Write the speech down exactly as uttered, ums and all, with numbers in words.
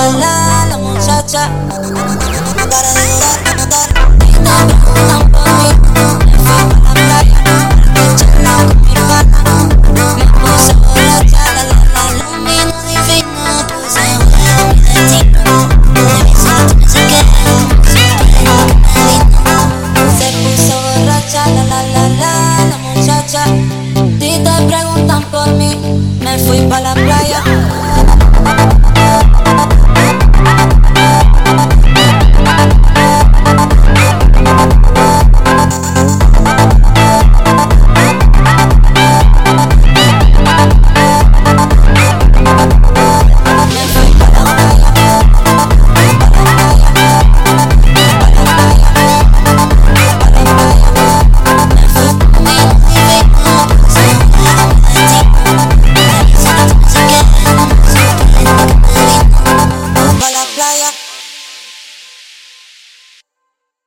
la, la, la muchacha. Para de dudar, y te preguntan por mí. Me fui pa' la playa, para charlar con mi pana. Me puse borracha, la, la, la, la, lumino divino. Puse en juego mi destino. De mi suerte me saqué, siempre lo que me vino. Se puso borracha, la, la, la, la, la muchacha. Si te preguntan por mí, me fui pa' la playa.